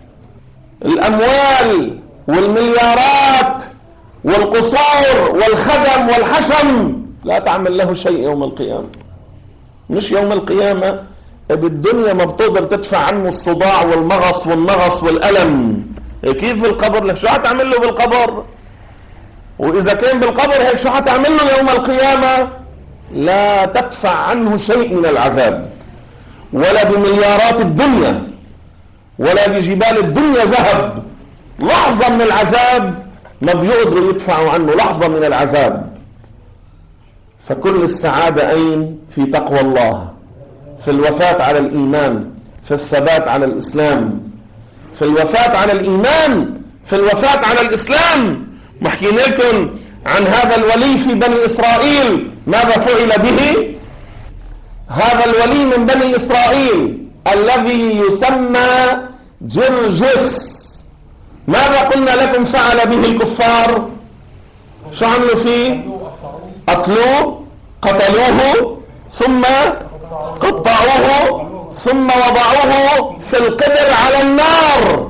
الأموال والمليارات والقصور والخدم والحشم لا تعمل له شيء يوم القيامة. مش يوم القيامة، بالدنيا ما بتقدر تدفع عنه الصداع والمغص والنغص والألم. كيف في القبر؟ لك شو هتعمل له بالقبر؟ وإذا كان بالقبر هيك شو هتعمل له يوم القيامة؟ لا تدفع عنه شيء من العذاب، ولا بمليارات الدنيا ولا بجبال الدنيا ذهب. لحظة من العذاب ما بيقدروا يدفعوا عنه لحظة من العذاب. فكل السعادة أين؟ في تقوى الله، في الوفاة على الإيمان، في الثبات على الإسلام، في الوفاة على الإيمان، في الوفاة على الإسلام. محكين لكم عن هذا الولي في بني إسرائيل ماذا فعل به. هذا الولي من بني إسرائيل الذي يسمى جرجس، ماذا قلنا لكم فعل به الكفار؟ شو عملوا فيه؟ قتلوه، قتلوه، ثم قطعوه، ثم وضعوه في القدر على النار،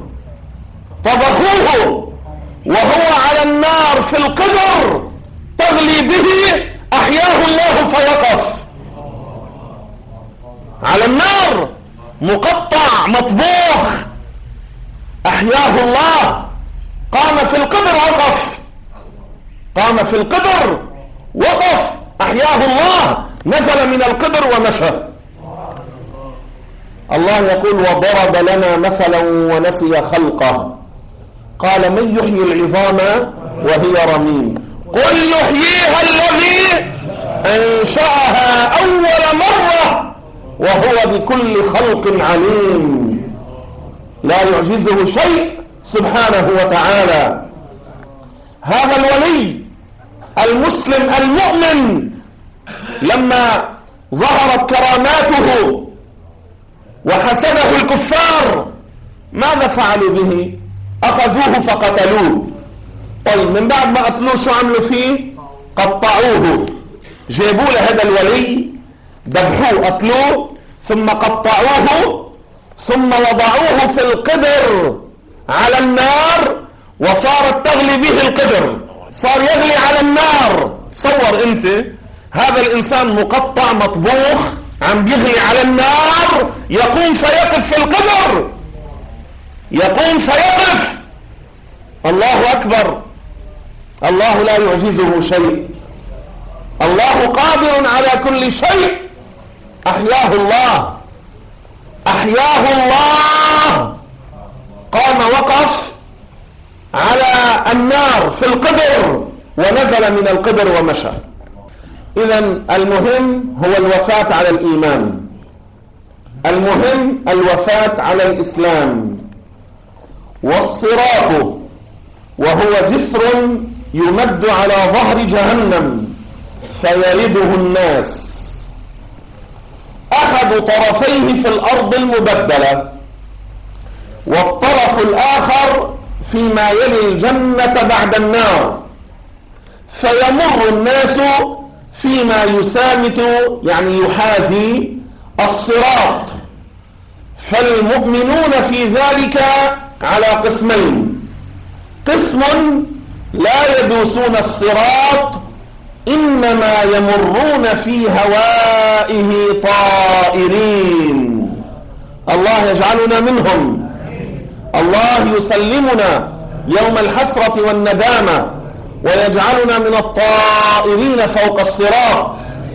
طبخوه وهو على النار في القدر تغلي به، أحياه الله فوقف على النار، مقطع مطبوخ، أحياه الله. قام في القدر وقف، قام في القدر وقف، أحياه الله، نزل من القدر ومشى. الله يقول وضرب لنا مثلا ونسي خلقه، قال من يحيي العظام وهي رميم، قل يحييها الذي أنشأها أول مرة وهو بكل خلق عليم، لا يعجزه شيء سبحانه وتعالى. هذا الولي المسلم المؤمن لما ظهرت كراماته وحسده الكفار ماذا فعلوا به؟ أخذوه فقتلوه. طيب من بعد ما قتلوه شو عملوا فيه؟ قطعوه، جابوا له هذا الولي، ذبحوه، قتلوه، ثم قطعوه، ثم وضعوه في القدر على النار، وصارت تغلي به القدر، صار يغلي على النار. تصور انت هذا الانسان مقطع مطبوخ عم بيغلي على النار، يقوم فيقف في القدر، يقوم فيقف. الله أكبر، الله لا يعجزه شيء، الله قادر على كل شيء. أحياه الله، أحياه الله، قام وقف على النار في القدر ونزل من القدر ومشى. إذن المهم هو الوفاة على الإيمان، المهم الوفاة على الإسلام. والصراط وهو جسر يمد على ظهر جهنم فيرده الناس، أحد طرفيه في الأرض المبدلة، والطرف الآخر فيما يلي الجنة بعد النار، فيمر الناس فيما يسامت يعني يحاذي الصراط. فالمؤمنون في ذلك على قسمين: قسم لا يدوسون الصراط، إنما يمرون في هوائه طائرين. الله يجعلنا منهم، الله يسلمنا يوم الحسرة والندامة ويجعلنا من الطائرين فوق الصراط.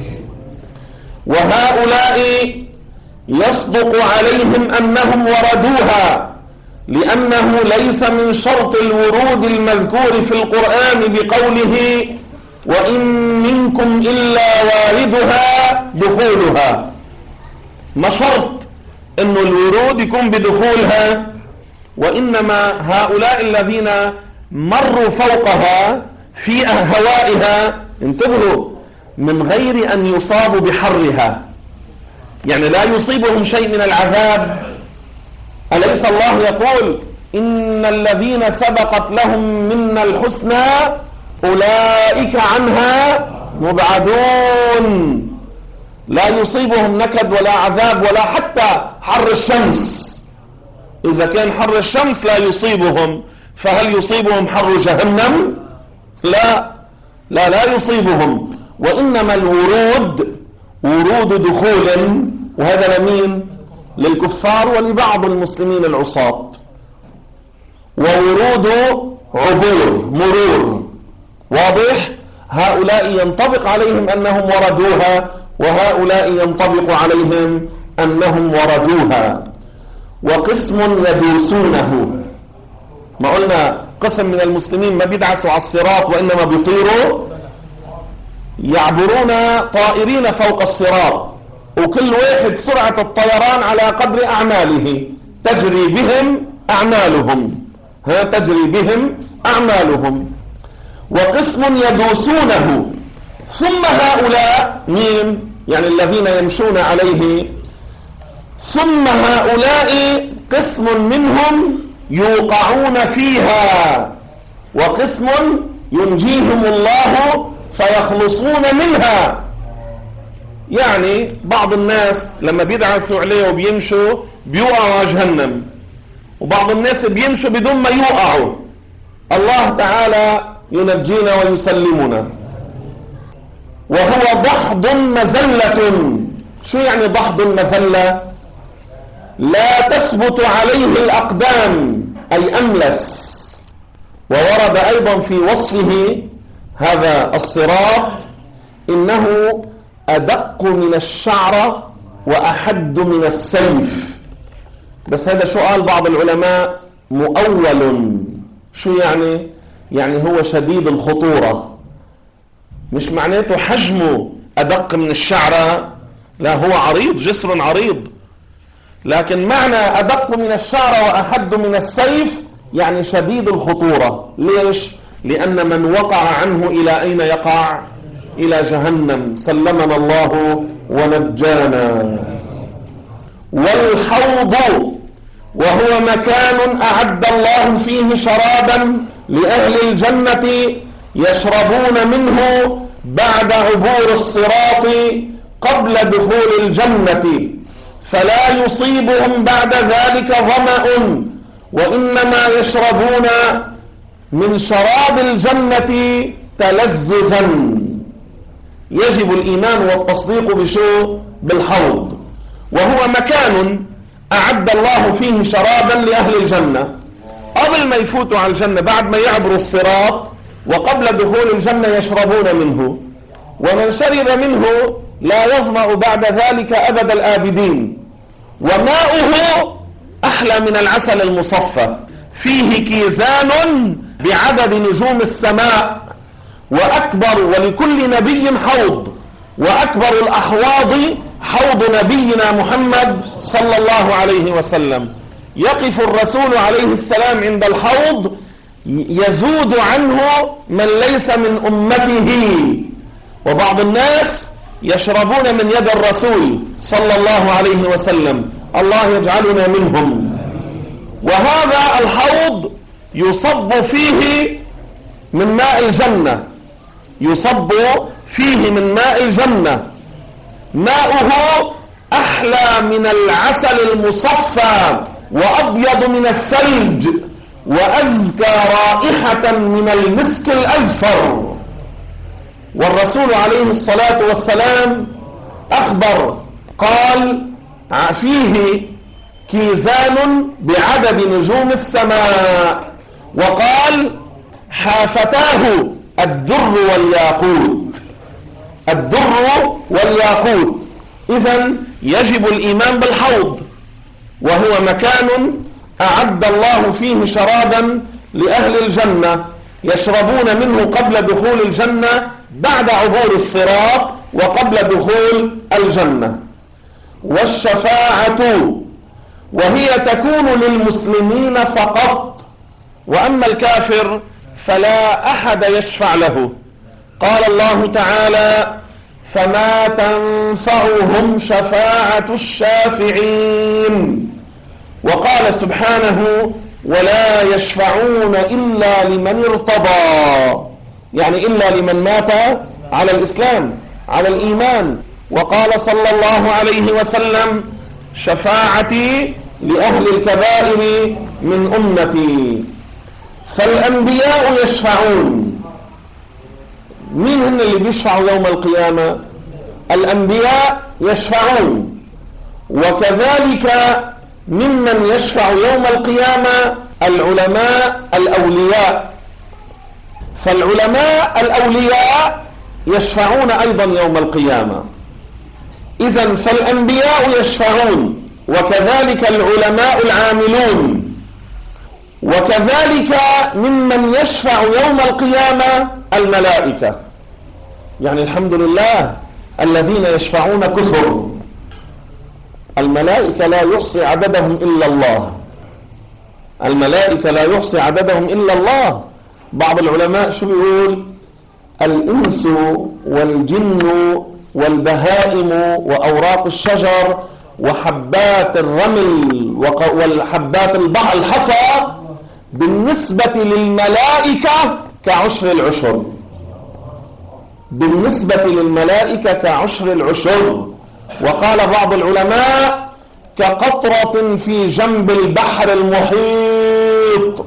وهؤلاء يصدق عليهم أنهم وردوها، لأنه ليس من شرط الورود المذكور في القرآن بقوله وإن منكم إلا واردها دخولها، ما شرط أن الورود يكون بدخولها، وإنما هؤلاء الذين مروا فوقها في هوائها انتبهوا من غير أن يصابوا بحرها، يعني لا يصيبهم شيء من العذاب. أليس الله يقول إن الذين سبقت لهم منا الحسنى أولئك عنها مبعدون، لا يصيبهم نكد ولا عذاب ولا حتى حر الشمس. إذا كان حر الشمس لا يصيبهم، فهل يصيبهم حر جهنم؟ لا لا لا يصيبهم. وإنما الورود ورود دخول، وهذا لمين؟ للكفار ولبعض المسلمين العصاة. وورود عبور، مرور، واضح؟ هؤلاء ينطبق عليهم أنهم وردوها، وهؤلاء ينطبق عليهم أنهم وردوها. وقسم يدوسونه، ما قلنا قسم من المسلمين ما بيدعسوا على الصراط وإنما بيطيروا، يعبرون طائرين فوق الصراط، وكل واحد سرعة الطيران على قدر أعماله، تجري بهم أعمالهم. وقسم يدوسونه، ثم هؤلاء مين؟ يعني الذين يمشون عليه. ثم هؤلاء قسم منهم يوقعون فيها، وقسم ينجيهم الله فيخلصون منها. يعني بعض الناس لما بيدعسوا عليه وبيمشوا بيوقعوا على جهنم، وبعض الناس بيمشوا بدون ما يوقعوا، الله تعالى ينجينا ويسلمنا. وهو ضحض مزلة. شو يعني ضحض مزلة؟ لا تثبت عليه الأقدام، أي أملس. وورد أيضا في وصفه هذا الصراط إنه أدق من الشعر وأحد من السيف. بس هذا شو قال بعض العلماء؟ مؤول. شو يعني؟ يعني هو شديد الخطورة، مش معناته حجمه أدق من الشعر، لا، هو عريض، جسر عريض، لكن معنى أدق من الشعر وأحد من السيف يعني شديد الخطورة. ليش؟ لأن من وقع عنه إلى أين يقع؟ إلى جهنم، سلمنا الله ونجانا. والحوض وهو مكان أعد الله فيه شرابا لأهل الجنة يشربون منه بعد عبور الصراط قبل دخول الجنة، فلا يصيبهم بعد ذلك ظمأ، وإنما يشربون من شراب الجنة تلذذا. يجب الإيمان والتصديق بشو؟ بالحوض. وهو مكان أعد الله فيه شرابا لأهل الجنة قبل ما يفوتوا على الجنة، بعد ما يعبروا الصراط وقبل دخول الجنة يشربون منه. ومن شرب منه لا يظمأ بعد ذلك أبد الآبدين. وماؤه أحلى من العسل المصفى، فيه كيزان بعدد نجوم السماء، وأكبر، ولكل نبي حوض، وأكبر الأحواض حوض نبينا محمد صلى الله عليه وسلم. يقف الرسول عليه السلام عند الحوض يزود عنه من ليس من أمته، وبعض الناس يشربون من يد الرسول صلى الله عليه وسلم، الله يجعلنا منهم. وهذا الحوض يصب فيه من ماء الجنة، يصب فيه من ماء الجنة، ماؤه أحلى من العسل المصفى وأبيض من الثلج وأزكى رائحة من المسك الأزفر. والرسول عليه الصلاة والسلام أخبر قال فيه كيزان بعدد نجوم السماء، وقال حافتاه الدر والياقوت، الدر والياقوت. إذن يجب الإيمان بالحوض، وهو مكان أعد الله فيه شرابا لأهل الجنة يشربون منه قبل دخول الجنة بعد عبور الصراط وقبل دخول الجنة. والشفاعة وهي تكون للمسلمين فقط، وأما الكافر فلا أحد يشفع له. قال الله تعالى فما تنفعهم شفاعة الشافعين. وقال سبحانه ولا يشفعون إلا لمن ارتضى، يعني إلا لمن مات على الإسلام على الإيمان. وقال صلى الله عليه وسلم شفاعتي لأهل الكبائر من أمتي. فالأنبياء يشفعون. مين هم اللي بيشفعوا يوم القيامة؟ الأنبياء يشفعون. وكذلك ممن يشفع يوم القيامة العلماء الأولياء. فالعلماء الأولياء يشفعون أيضا يوم القيامة. إذن فالأنبياء يشفعون، وكذلك العلماء العاملون. وكذلك ممن يشفع يوم القيامة الملائكة. يعني الحمد لله الذين يشفعون كثر، الملائكة لا يحصي عددهم إلا الله، الملائكة لا يحصي عددهم إلا الله. بعض العلماء شو بيقول؟ الإنس والجن والبهائم وأوراق الشجر وحبات الرمل والحبات الحصى بالنسبة للملائكة كعشر العشر، بالنسبة للملائكة كعشر العشر. وقال بعض العلماء كقطرة في جنب البحر المحيط،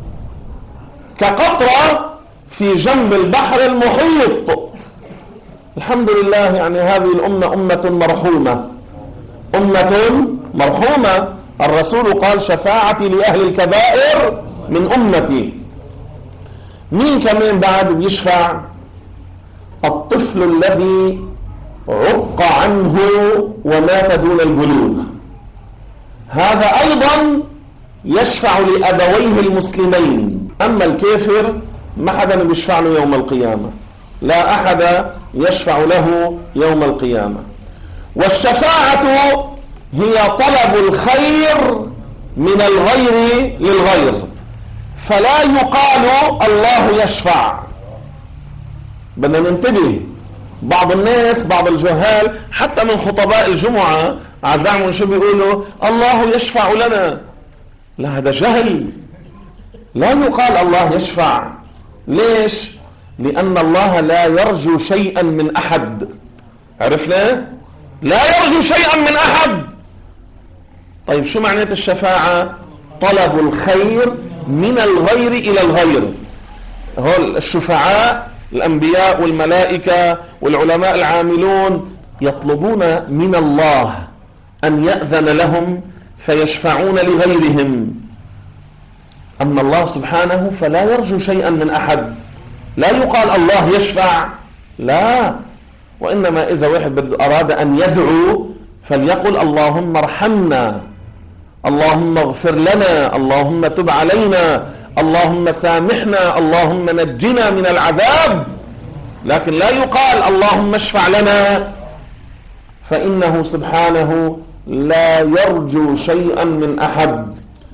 كقطرة في جنب البحر المحيط. الحمد لله، يعني هذه الأمة أمة مرحومة، أمة مرحومة. الرسول قال شفاعتي لأهل الكبائر من أمتي. مين كمان بعد بيشفع؟ الطفل الذي عق عنه ومات دون البلوغ، هذا أيضا يشفع لأبويه المسلمين. أما الكافر ما حدا بيشفع له يوم القيامة، لا أحد يشفع له يوم القيامة. والشفاعة هي طلب الخير من الغير للغير، فلا يقال الله يشفع. بدنا ننتبه، بعض الناس بعض الجهال حتى من خطباء الجمعة عزعموا شو بيقولوا؟ الله يشفع لنا. لا، هذا جهل، لا يقال الله يشفع. ليش؟ لأن الله لا يرجو شيئا من أحد. عرفنا؟ لا يرجو شيئا من أحد. طيب شو معنى الشفاعة؟ طلب الخير من الغير إلى الغير. هول الشفعاء الأنبياء والملائكة والعلماء العاملون يطلبون من الله أن يأذن لهم فيشفعون لغيرهم. أما الله سبحانه فلا يرجو شيئا من أحد، لا يقال الله يشفع، لا. وإنما إذا واحد أراد أن يدعو فليقل اللهم ارحمنا، اللهم اغفر لنا، اللهم تب علينا، اللهم سامحنا، اللهم نجنا من العذاب. لكن لا يقال اللهم اشفع لنا، فإنه سبحانه لا يرجو شيئا من أحد.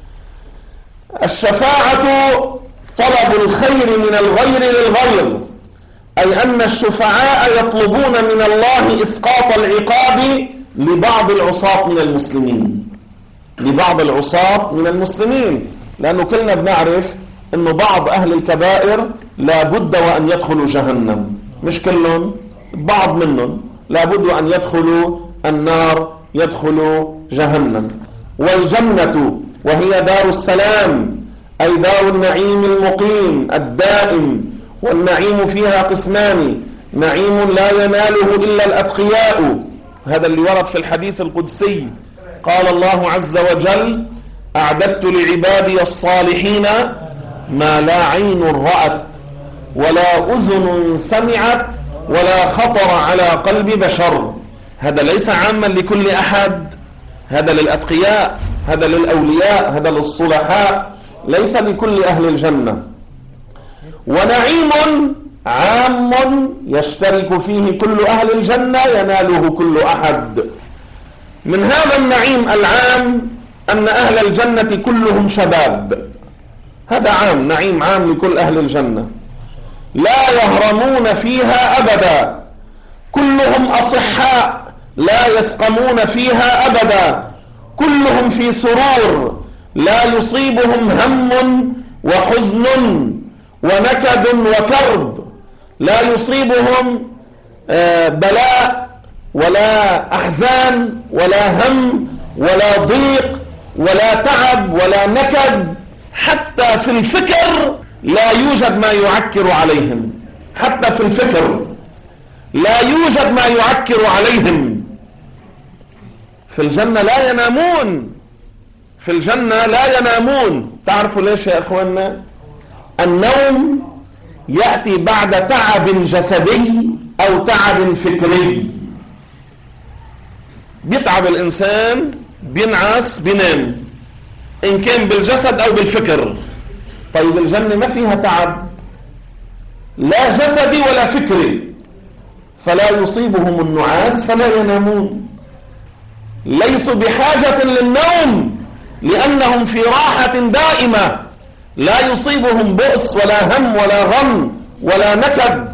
الشفاعة طلب الخير من الغير للغير، أي أن الشفعاء يطلبون من الله إسقاط العقاب لبعض العصاة من المسلمين، لبعض العصاة من المسلمين. لأنه كلنا بنعرف أنه بعض أهل الكبائر لا بد وأن يدخلوا جهنم، مش كلهم، بعض منهم لا بد أن يدخلوا النار، يدخلوا جهنم. والجنة وهي دار السلام، أي دار النعيم المقيم الدائم. والنعيم فيها قسمان: نعيم لا يناله إلا الأتقياء، هذا اللي ورد في الحديث القدسي، قال الله عز وجل: أعددت لعبادي الصالحين ما لا عين رأت ولا أذن سمعت ولا خطر على قلب بشر. هذا ليس عاما لكل أحد، هذا للأتقياء، هذا للأولياء، هذا للصلحاء، ليس لكل أهل الجنة. ونعيم عام يشترك فيه كل أهل الجنة يناله كل أحد. من هذا النعيم العام أن أهل الجنة كلهم شباب، هذا عام، نعيم عام لكل أهل الجنة، لا يهرمون فيها أبدا، كلهم أصحاء لا يسقمون فيها أبدا، كلهم في سرور، لا يصيبهم هم وحزن ونكد وكرب، لا يصيبهم بلاء ولا أحزان ولا هم ولا ضيق ولا تعب ولا نكد. حتى في الفكر لا يوجد ما يعكر عليهم، حتى في الفكر لا يوجد ما يعكر عليهم. في الجنة لا ينامون، في الجنة لا ينامون. تعرفوا ليش يا أخواننا؟ النوم يأتي بعد تعب جسدي أو تعب فكري. بيتعب الإنسان، بينعس، بينام، إن كان بالجسد أو بالفكر. طيب الجنة ما فيها تعب، لا جسدي ولا فكري، فلا يصيبهم النعاس فلا ينامون، ليسوا بحاجة للنوم لأنهم في راحة دائمة، لا يصيبهم بؤس ولا هم ولا غم ولا نكد،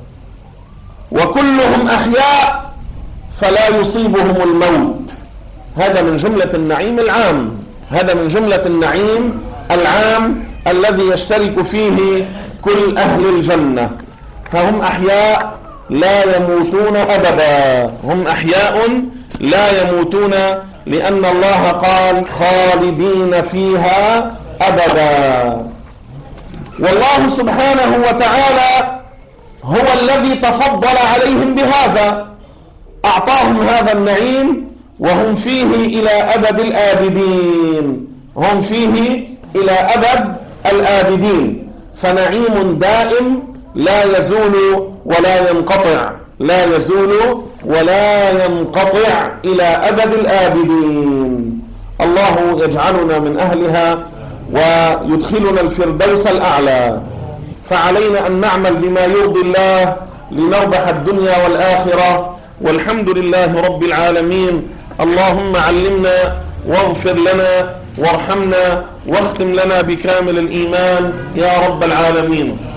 وكلهم أحياء فلا يصيبهم الموت. هذا من جملة النعيم العام، هذا من جملة النعيم العام الذي يشترك فيه كل أهل الجنة. فهم أحياء لا يموتون أبدا، هم أحياء لا يموتون، لأن الله قال خالدين فيها أبدا. والله سبحانه وتعالى هو الذي تفضل عليهم بهذا، أعطاهم هذا النعيم وهم فيه إلى أبد الآبدين، هم فيه إلى أبد الآبدين، فنعيم دائم لا يزول ولا ينقطع، لا يزول ولا ينقطع إلى أبد الآبدين. الله يجعلنا من أهلها ويدخلنا الفردوس الأعلى. فعلينا أن نعمل بما يرضي الله لنربح الدنيا والآخرة، والحمد لله رب العالمين. اللهم علمنا واغفر لنا وارحمنا واختم لنا بكامل الإيمان يا رب العالمين.